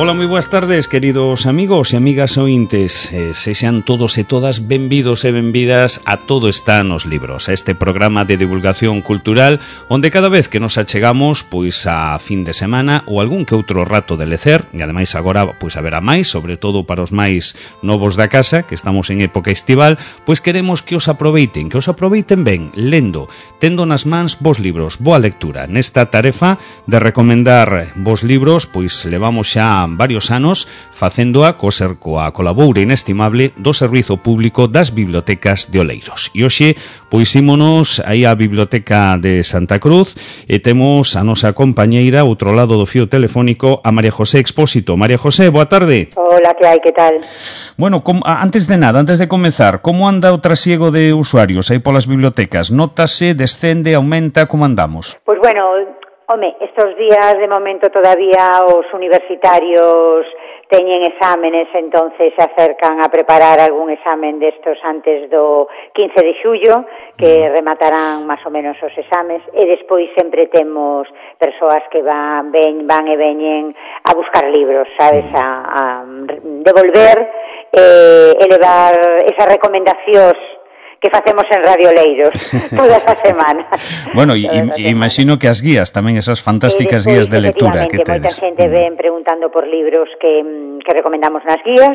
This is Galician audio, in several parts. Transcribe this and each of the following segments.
Ola, moi boas tardes, queridos amigos e amigas ointes. Sexan todos e todas benvidos e benvidas a Todo está nos libros, a este programa de divulgación cultural onde cada vez que nos achegamos pois a fin de semana ou algún que outro rato de lecer, e ademais agora pois haberá máis, sobre todo para os máis novos da casa, que estamos en época estival, pois queremos que os aproveiten ben, lendo, tendo nas mans vos libros, boa lectura. Nesta tarefa de recomendar vos libros, pois levamos xa varios anos facéndoa coa colaboura inestimable do Servizo Público das Bibliotecas de Oleiros. E hoxe, pois ímonos aí á Biblioteca de Santa Cruz e temos a nosa compañeira, outro lado do fío telefónico, a María José Expósito. María José, boa tarde. Hola, que hai, que tal? Bueno, antes de nada, antes de comezar, como anda o trasiego de usuarios aí polas bibliotecas? Nótase, descende, aumenta, como andamos? Pois bueno, estos días de momento todavía os universitarios teñen exámenes, entonces se acercan a preparar algún examen destos antes do 15 de xullo, que rematarán máis ou menos os exames, e despois sempre temos persoas que van e veñen a buscar libros, sabes, a devolver, elevar esas recomendacións que facemos en Radio Oleiros todas as semanas. Bueno, imagino que as guías tamén, esas fantásticas guías de lectura que tedes. Moita xente ven preguntando por libros que recomendamos nas guías.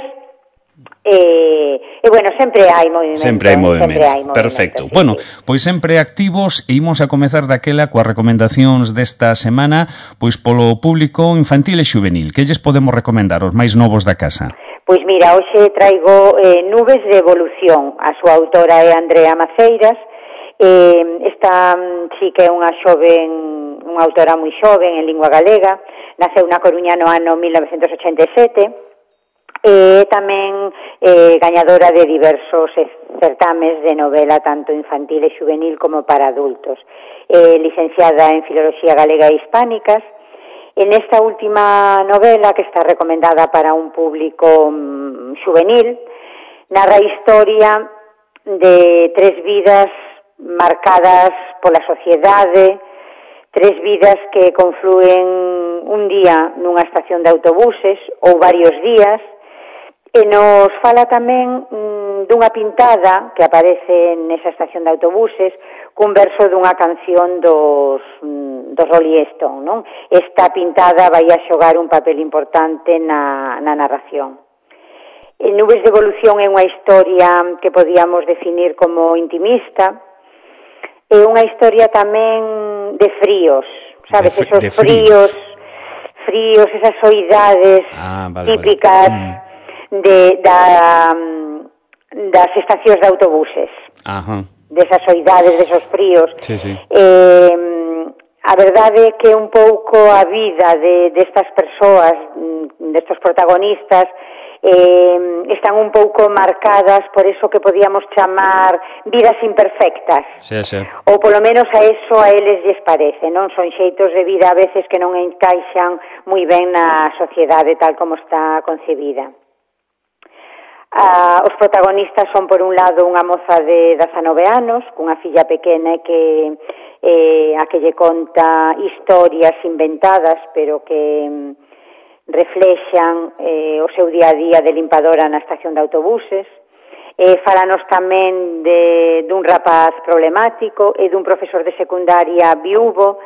Bueno, sempre hai movimento. Sempre hai movimento. Perfecto. Sí, bueno, sí. Pois sempre activos e imos a comezar daquela coas recomendacións desta semana, pois polo público infantil e xuvenil. Que lles podemos recomendar os máis novos da casa? Pois mira, hoxe traigo Nubes de evolución. A súa autora é Andrea Maceiras. Esta sí que é unha autora moi xoven en lingua galega. Naceu na Coruña no ano 1987. Tamén gañadora de diversos certames de novela tanto infantil e xuvenil como para adultos. Licenciada en Filoloxía Galega e Hispánicas. En esta última novela, que está recomendada para un público juvenil, narra a historia de tres vidas marcadas pola sociedade, tres vidas que confluen un día nunha estación de autobuses ou varios días, e nos fala tamén dunha pintada que aparece nesa estación de autobuses cun verso dunha canción dos Rolling Stone, non? Esta pintada vai a xogar un papel importante na narración. Nubes de evolución é unha historia que podíamos definir como intimista, é unha historia tamén de fríos, sabes, esos fríos, esas soidades típicas das estacións de autobuses. Ajá. Desas soidades, desos fríos. Sí, sí. A verdade é que un pouco a vida destas persoas, destos protagonistas, están un pouco marcadas por eso que podíamos chamar vidas imperfectas. Sí, sí. Ou polo menos a eso a eles lles parece, non? Son xeitos de vida a veces que non encaixan moi ben na sociedade tal como está concebida. Os protagonistas son, por un lado, unha moza de 19 anos, cunha filla pequena que a que lle conta historias inventadas, pero que reflexan o seu día a día de limpadora na estación de autobuses. Fálanos tamén dun rapaz problemático e dun profesor de secundaria viúvo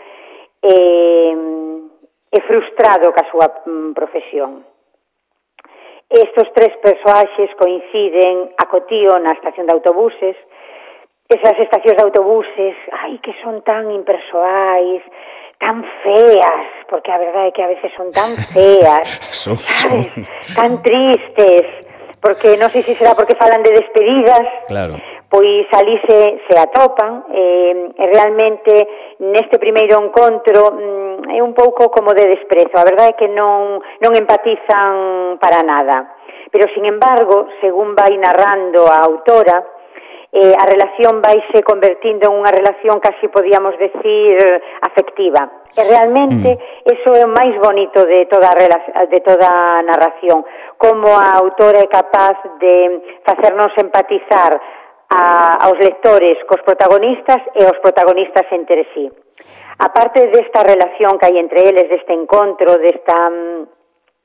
e frustrado ca súa profesión. Estos tres persoaxes coinciden acotío na estación de autobuses. Esas estacións de autobuses, que son tan impersoais, tan feas, porque a verdade é que a veces son tan feas, sabes? Tan tristes, porque non sei se será porque falan de despedidas, claro. Pois ali se atopan, e realmente neste primeiro encontro é un pouco como de desprezo, a verdade é que non empatizan para nada, pero sin embargo, según vai narrando a autora, a relación vaise convertindo en unha relación casi podíamos decir afectiva. E realmente eso é o máis bonito de toda a narración, como a autora é capaz de facernos empatizar aos lectores cos protagonistas e aos protagonistas entre sí. A parte desta relación que hai entre eles, deste encontro, desta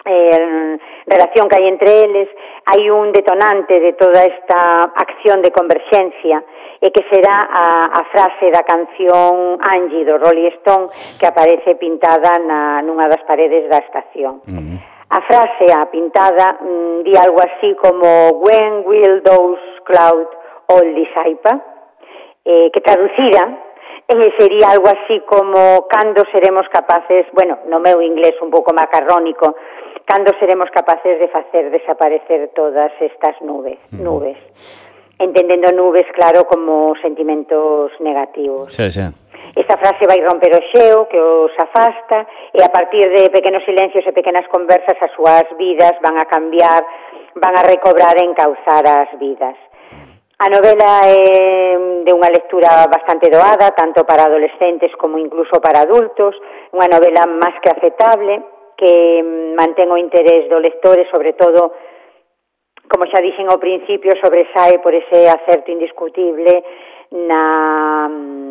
relación que hai entre eles, hai un detonante de toda esta acción de converxencia, e que será a frase da canción Angie do Rolling Stone que aparece pintada nunha das paredes da estación. A frase, a pintada, di algo así como "When will those clouds all dissipate?", que traducida sería algo así como "cando seremos capaces", bueno, no meu inglés un pouco macarrónico, "cando seremos capaces de facer desaparecer todas estas nubes". Entendendo nubes, claro, como sentimentos negativos. Xa. Esta frase vai romper o xeo que os afasta, e a partir de pequenos silencios e pequenas conversas as súas vidas van a cambiar, van a recobrar e encauzar as vidas. A novela é de unha lectura bastante doada, tanto para adolescentes como incluso para adultos, unha novela máis que aceptable, que mantén o interés do lector e, sobre todo, como xa dixen ao principio, sobresae por ese acerto indiscutible na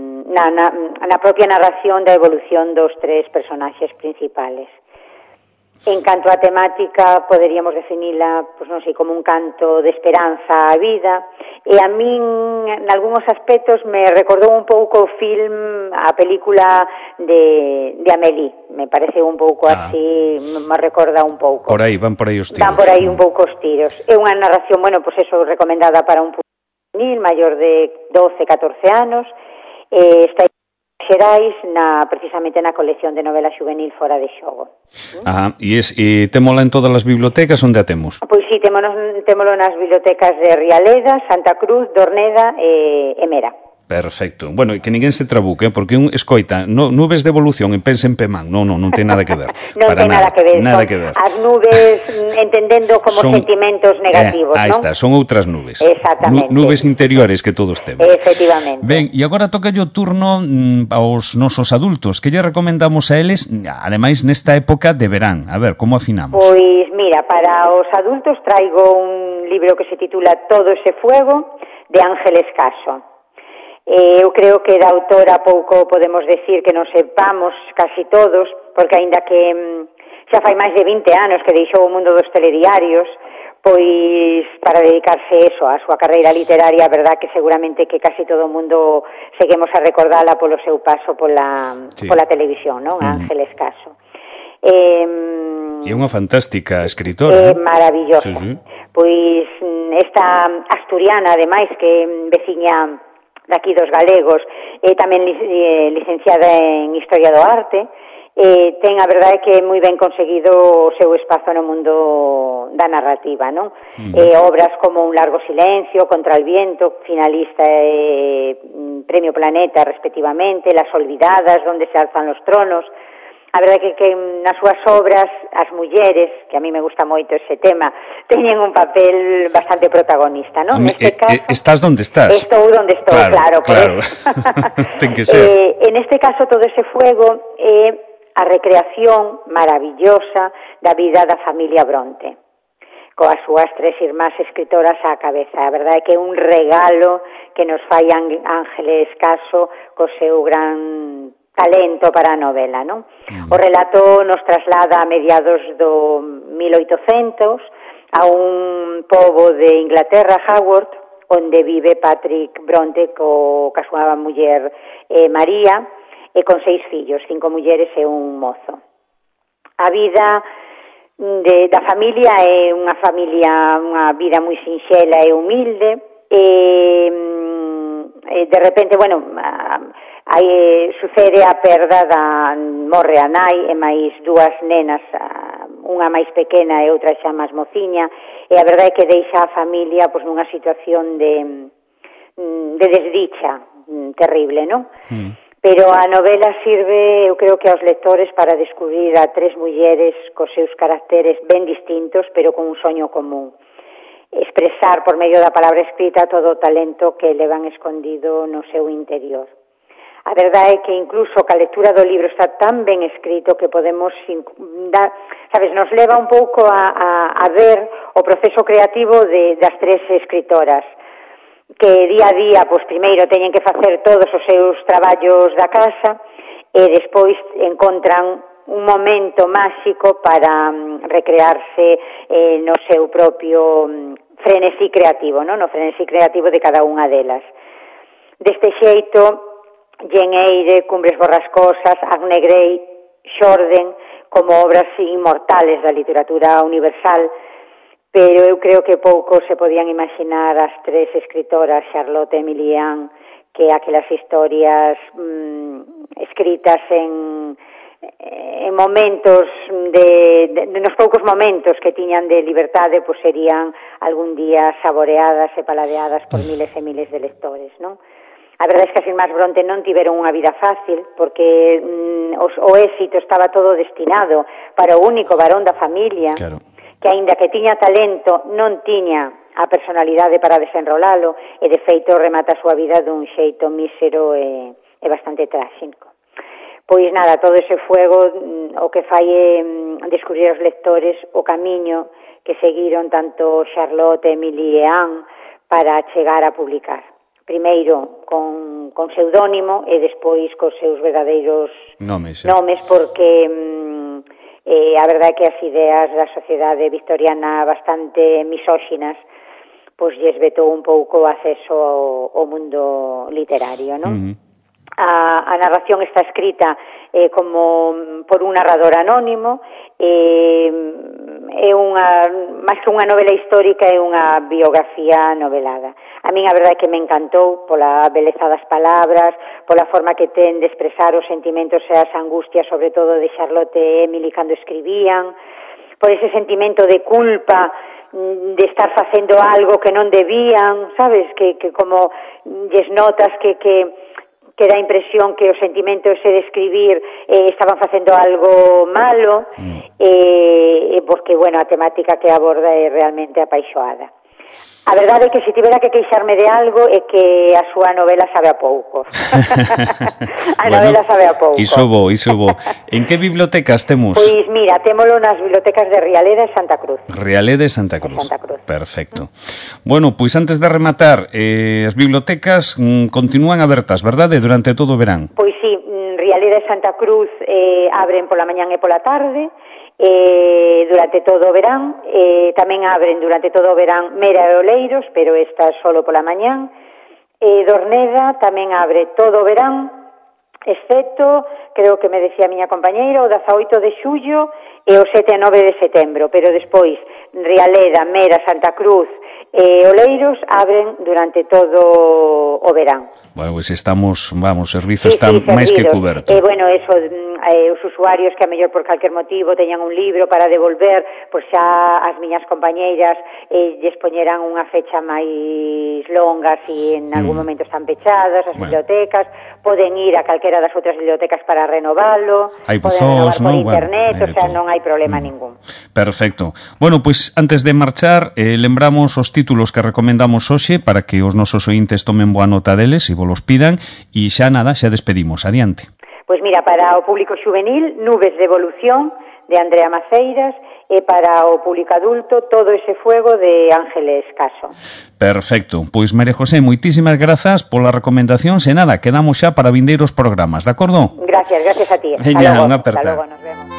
propia narración da evolución dos tres personaxes principales. En canto á temática, poderíamos definila, pois non sei, como un canto de esperanza á vida, e a min, en algúns aspectos, me recordou un pouco o film, a película de Amélie. Me parece un pouco así, me recorda un pouco. Van por aí os tiros. Van por aí un pouco os tiros. É unha narración, bueno, pois eso, recomendada para un público juvenil, maior de 12, 14 anos, está Xerais precisamente na colección de novela juvenil Fora de Xogo. E témola en todas as bibliotecas, onde a temos? Pois sí, témolo nas bibliotecas de Rialeda, Santa Cruz, Dorneda e Mera. Perfecto. Bueno, e que ninguén se trabuque, porque un escoita nubes de evolución e pensa en Pemán. Non ten nada que ver. Non ten nada que ver. As nubes entendendo como sentimentos negativos, non? Aí está, son outras nubes. Exactamente. Nubes interiores que todos temos. Efectivamente. Ben, e agora toca o turno aos nosos adultos. Que lle recomendamos a eles, ademais, nesta época de verán? A ver, como afinamos? Pois, mira, para os adultos traigo un libro que se titula Todo ese fuego, de Ángeles Caso. Eu creo que da autora pouco podemos decir que non sepamos casi todos, porque aínda que xa fai máis de 20 anos que deixou o mundo dos telediarios, pois para dedicarse a súa carreira literaria, a verdad que seguramente que casi todo o mundo seguimos a recordala polo seu paso pola televisión, non? Ángeles Caso. E unha fantástica escritora. Maravillosa. Sí. Pois esta asturiana, ademais, que veciña daqui dos galegos, tamén licenciada en Historia do Arte, ten a verdade que moi ben conseguido o seu espazo no mundo da narrativa, non? Obras como Un largo silencio, Contra el viento, finalista Premio Planeta, respectivamente, Las olvidadas, Donde se alzan los tronos. A verdade que nas súas obras as mulleres, que a mí me gusta moito ese tema, teñen un papel bastante protagonista, non? Neste caso, estás donde estás. Estou donde estou, claro. Ten que ser. En este caso, Todo ese fuego é a recreación maravillosa da vida da familia Bronte, coas súas tres irmás escritoras á cabeza. A verdade é que é un regalo que nos fai Ángeles Caso co seu gran talento para a novela, non? O relato nos traslada a mediados do 1800 a un pobo de Inglaterra, Haworth, onde vive Patrick Bronte ca súa muller María, e con 6 fillos, 5 mulleres e un mozo. A vida da familia é unha vida moi sinxela e humilde, e de repente, sucede a perda morre a nai e máis dúas nenas, unha máis pequena e outra xa máis mociña, e a verdade é que deixa a familia nunha situación de desdicha terrible, non? Pero a novela sirve, eu creo que aos lectores, para descubrir a tres mulleres cos seus caracteres ben distintos, pero con un soño común. Expresar por medio da palabra escrita todo o talento que levan escondido no seu interior. A verdade é que incluso que a lectura do libro está tan ben escrito que podemos nos leva un pouco a ver o proceso creativo das tres escritoras, que día a día, primeiro teñen que facer todos os seus traballos da casa e despois encontran un momento máxico para recrearse no seu propio frenesí creativo, non? No frenesí creativo de cada unha delas. Deste xeito, Lleñeire, Cumbres Borrascosas, Agne Grey, xorden como obras inmortales da literatura universal, pero eu creo que pouco se podían imaginar as tres escritoras, Charlotte, Emily e Anne, que aquelas historias escritas en momentos nos poucos momentos que tiñan de liberdade, pois serían algún día saboreadas e paladeadas por miles e miles de lectores, non? A verdade é que as irmás Bronte non tiveron unha vida fácil, porque o éxito estaba todo destinado para o único varón da familia, claro, que aínda que tiña talento non tiña a personalidade para desenrolalo, e de feito remata a súa vida dun xeito mísero e bastante tráxico. Pois nada, todo ese fuego o que fai é descubrir aos lectores o camiño que seguiron tanto Charlotte, Emily e Anne para chegar a publicar. Primeiro con pseudónimo e despois cos seus verdadeiros nomes, porque a verdade é que as ideas da sociedade victoriana bastante misóxinas pois lles vetou un pouco o acceso ao mundo literario, non? A narración está escrita como por un narrador anónimo, é máis que unha novela histórica, é unha biografía novelada. A min a verdade é que me encantou pola beleza das palabras, pola forma que ten de expresar os sentimentos e as angustias, sobre todo de Charlotte e Emily cando escribían, por ese sentimento de culpa de estar facendo algo que non debían, sabes, que como lles notas que dá a impresión que o sentimento ese de escribir estaban facendo algo malo, porque, bueno, a temática que aborda é realmente apaixoada. A verdade é que se tivera que queixarme de algo é que a súa novela sabe a pouco. Novela sabe a pouco. Iso bo. En que bibliotecas temos? Pois mira, témolo nas bibliotecas de Rialeda e Santa Cruz. Rialeda e Santa Cruz. Perfecto. Bueno, pois antes de rematar, as bibliotecas continúan abertas, verdade? Durante todo o verán. Pois sí, Rialeda e Santa Cruz abren pola mañán e pola tarde, durante todo o verán, tamén abren durante todo o verán Mera e Oleiros, pero esta solo pola mañán. Dorneda tamén abre todo o verán, excepto, creo que me decía a miña compañeira, o 18 de xullo e o 7 e 9 de setembro, pero despois Rialeda, Mera, Santa Cruz e Oleiros abren durante todo o verán. Bueno, pois estamos, o servizo está máis que cuberto. Bueno, eso, os usuarios que a mellor por calquer motivo teñan un libro para devolver, pois xa as miñas compañeiras lles poñeran unha fecha máis longa, se en algún momento están pechadas as bibliotecas, poden ir a calquera das outras bibliotecas para renovalo, poden renovar por internet, o sea, non hai problema ningún. Perfecto. Bueno, pois antes de marchar, lembramos os títulos que recomendamos hoxe para que os nosos ointes tomen boa nota deles e vos los pidan, e xa nada, xa despedimos. Adiante. Pois mira, para o público xuvenil, Nubes de evolución, de Andrea Maceiras, e para o público adulto, Todo ese fuego, de Ángeles Caso. Perfecto. Pois, María José, moitísimas grazas pola recomendación. Se nada, quedamos xa para vindeiros programas, de acordo? Gracias a ti. Veña, unha aperta. Hasta logo, nos vemos.